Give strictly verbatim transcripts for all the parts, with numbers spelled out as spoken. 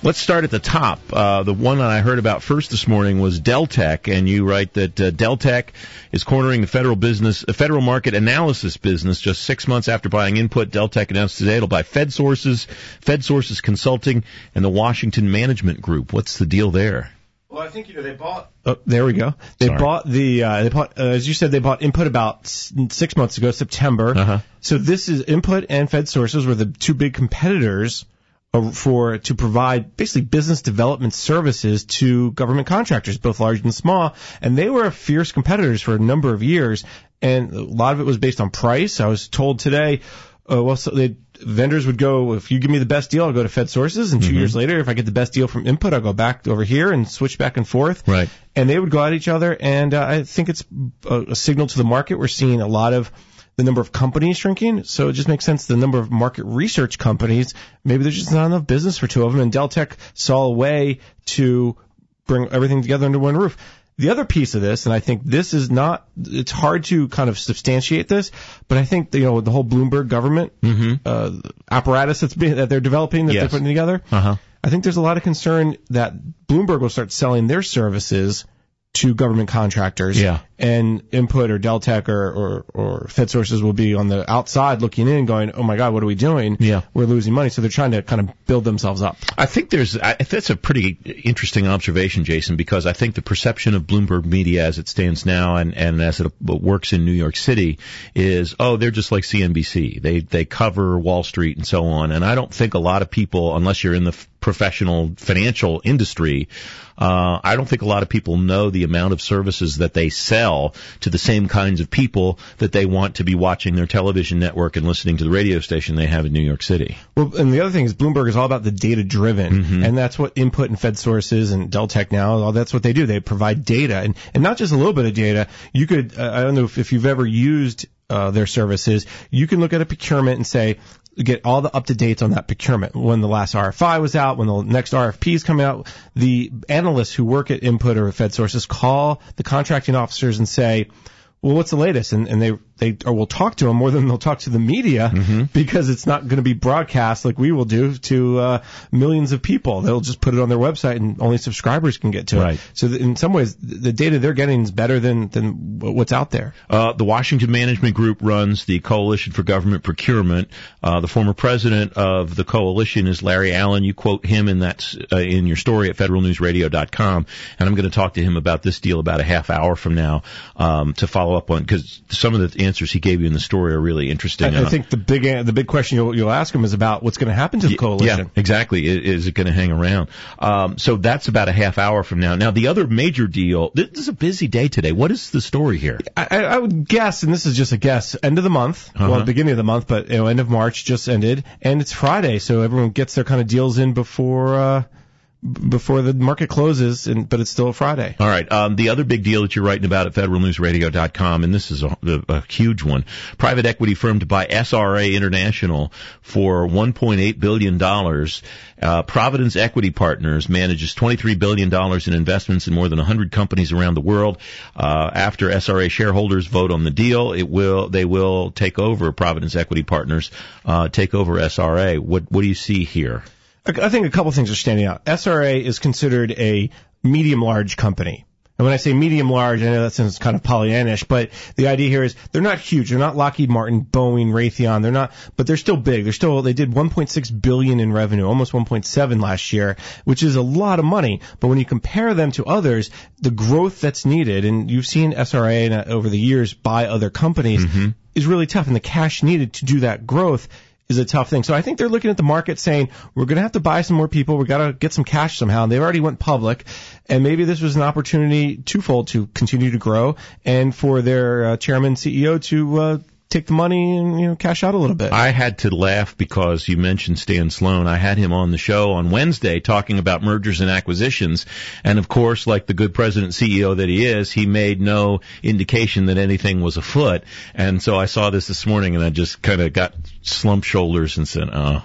Let's start at the top. Uh, the one that I heard about first this morning was Deltek, and you write that uh, Deltek is cornering the federal business, uh, federal market analysis business. Just six months after buying Input, Deltek announced today it'll buy FedSources, FedSources Consulting, and the Washington Management Group. What's the deal there? Well, I think, you know, they bought... Oh, there we go. They Sorry. bought the, uh, they bought, uh, as you said, they bought Input about six months ago, September. Uh-huh. So this is, Input and FedSources were the two big competitors for, to provide basically business development services to government contractors, both large and small. And they were fierce competitors for a number of years. And a lot of it was based on price. I was told today, uh, well, so they, vendors would go, if you give me the best deal, I'll go to FedSources, and two mm-hmm. years later, if I get the best deal from Input, I'll go back over here and switch back and forth. Right. And they would go at each other, and uh, I think it's a, a signal to the market. We're seeing a lot of the number of companies shrinking, so it just makes sense the number of market research companies, maybe there's just not enough business for two of them, and Deltek saw a way to bring everything together under one roof. The other piece of this, and I think this is not, it's hard to kind of substantiate this, but I think, you know, the whole Bloomberg government mm-hmm. uh, apparatus that's being, that they're developing, that yes. they're putting together, uh-huh. I think there's a lot of concern that Bloomberg will start selling their services to government contractors, yeah. and Input or Deltek or, or, or FedSources will be on the outside looking in going, oh my God, what are we doing? Yeah. We're losing money. So they're trying to kind of build themselves up. I think there's, I, that's a pretty interesting observation, Jason, because I think the perception of Bloomberg Media as it stands now and, and as it works in New York City is, oh, they're just like C N B C. They, they cover Wall Street and so on. And I don't think a lot of people, unless you're in the f- professional financial industry, Uh, I don't think a lot of people know the amount of services that they sell to the same kinds of people that they want to be watching their television network and listening to the radio station they have in New York City. Well, and the other thing is Bloomberg is all about the data-driven, mm-hmm. and that's what Input and FedSources and Deltek now, all that's what they do. They provide data, and, and not just a little bit of data. You could, uh, I don't know if, if you've ever used uh, their services, you can look at a procurement and say, get all the up-to-dates on that procurement. When the last R F I was out, when the next R F P is coming out, the analysts who work at Input or FedSources call the contracting officers and say, well, what's the latest? And, and they, they, or will talk to them more than they'll talk to the media mm-hmm. because it's not going to be broadcast like we will do to, uh, millions of people. They'll just put it on their website and only subscribers can get to right. it. So th- in some ways, the data they're getting is better than, than what's out there. Uh, the Washington Management Group runs the Coalition for Government Procurement. Uh, the former president of the coalition is Larry Allen. You quote him in that, uh, in your story at federal news radio dot com. And I'm going to talk to him about this deal about a half hour from now, um, to follow up on, because some of the answers he gave you in the story are really interesting. I, I think the big the big question you'll, you'll ask him is about what's going to happen to the coalition. Yeah, exactly. Is, is it going to hang around? Um, so that's about a half hour from now. Now, the other major deal, this is a busy day today. What is the story here? I, I would guess, and this is just a guess, end of the month, uh-huh. well, beginning of the month, but you know, end of March just ended, and it's Friday, so everyone gets their kind of deals in before uh, before the market closes, and but it's still a Friday. All right. Um, the other big deal that you're writing about at federal news radio dot com, and this is a, a, a huge one, private equity firm to buy S R A International for one point eight billion dollars. Uh, Providence Equity Partners manages twenty-three billion dollars in investments in more than one hundred companies around the world. Uh, after S R A shareholders vote on the deal, it will they will take over Providence Equity Partners, uh, take over S R A. What what do you see here? I think a couple things are standing out. S R A is considered a medium-large company. And when I say medium-large, I know that sounds kind of Pollyannish, but the idea here is they're not huge. They're not Lockheed Martin, Boeing, Raytheon. They're not, but they're still big. They're still, they did one point six billion dollars in revenue, almost one point seven last year, which is a lot of money. But when you compare them to others, the growth that's needed, and you've seen S R A over the years buy other companies, mm-hmm. is really tough. And the cash needed to do that growth is a tough thing. So I think they're looking at the market saying, we're going to have to buy some more people. We've got to get some cash somehow. And they've already went public. And maybe this was an opportunity twofold to continue to grow and for their uh, chairman and C E O to uh, take the money and, you know, cash out a little bit. I had to laugh because you mentioned Stan Sloan. I had him on the show on Wednesday talking about mergers and acquisitions. And of course, like the good president C E O that he is, he made no indication that anything was afoot. And so I saw this this morning and I just kind of got slumped shoulders and said, oh.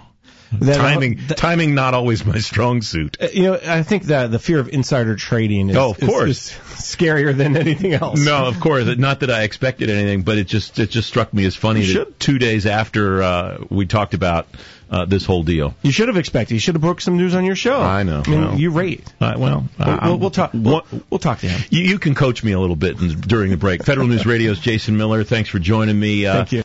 That, timing, uh, that, timing, not always my strong suit. You know, I think that the fear of insider trading is, oh, of course. is, is scarier than anything else. No, of course. Not that I expected anything, but it just it just struck me as funny you that should. two days after uh, we talked about uh, this whole deal. You should have expected. You should have broke some news on your show. I know. I mean, well, you rate. Uh, well, we'll, we'll, we'll talk. We'll, we'll talk to him. You, you can coach me a little bit during the break. Federal News Radio's Jason Miller. Thanks for joining me. Uh, Thank you.